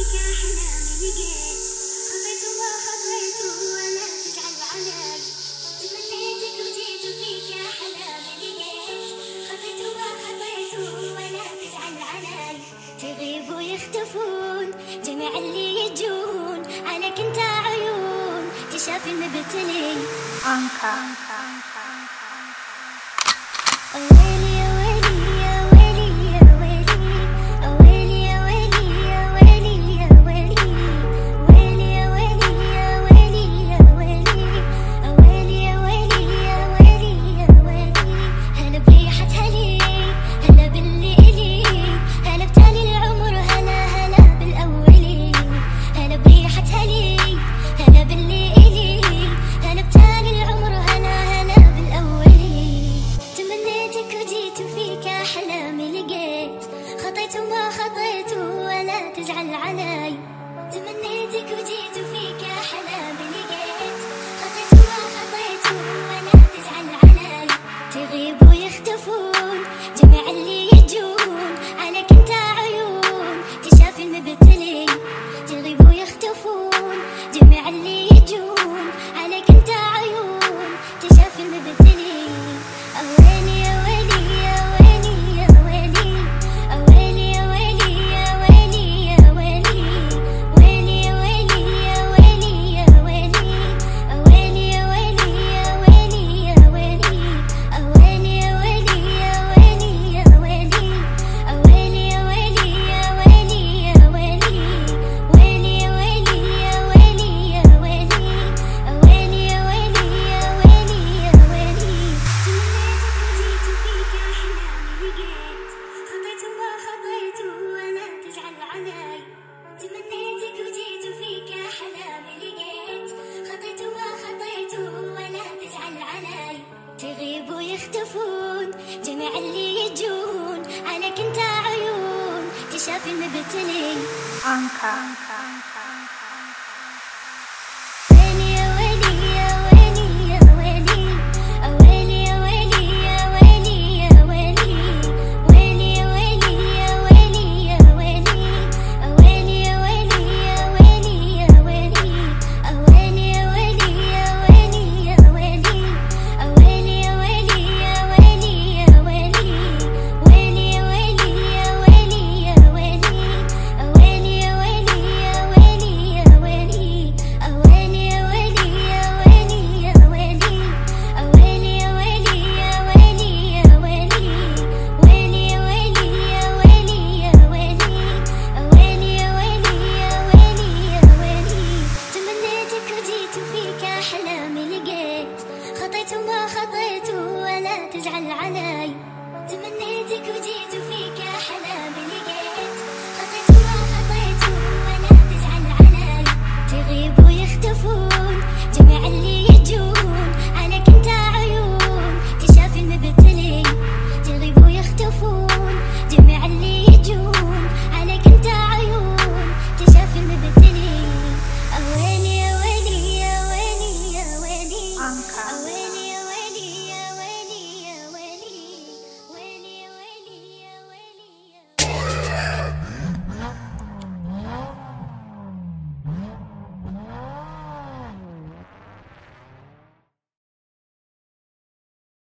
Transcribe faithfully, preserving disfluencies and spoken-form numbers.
تغيب ويختفون جميع اللي يجون عليك انت عيون تشافي المبتلي عنكا. ويلي يا ويلي يا ويلي يا ويلي يا ويلي يا ويلي يا ويلي ويلي يا ويلي يا ويلي يا ويلي ويلي يا ويلي يا ويلي يا ويلي هلا بريحة هلي هلا بالليلي هلا بتالي العمر هلا هلا بالأولي هلا بريحة هلي هلا بالليلي هلا بتالي العمر هلا هلا بالأولي تمنيتك وجيت وفيك أحلامي لقيت خطيت وما خطيت ولا تزعل علي تمنيتك وجيت وفيك أحلامي لقيت خطيت وما خطيت ولا تزعل علي تغيب ويختفون جميع اللي يجون عليك انت عيون تشافي المبتلي تغيب ويختفون جميع اللي يجون عليك انت عيون تشافي المبتلي ويلي يا ويلي يا ويلي يا ويلي ويلي يا ويلي يا ويلي يا ويلي ويلي يا ويلي يا ويلي ويلي يا ويلي يا ويلي يا ويلي ويلي يا ويلي يا ويلي يا ويلي ويلي يا ويلي يا ويلي يا ويلي ويلي يا ويلي يا ويلي يا ويلي ويلي يا ويلي يا ويلي يا ويلي تمنيتك وجيت وفيك أحلامي لقيت خطيت وما خطيت ولا تزعل علي تمنيتك وجيت وفيك أحلامي لقيت خطيت وما خطيت ولا تزعل علي تغيب ويختفون جميع اللي يجون عليك انت عيون تشافي المبتلي عنكا.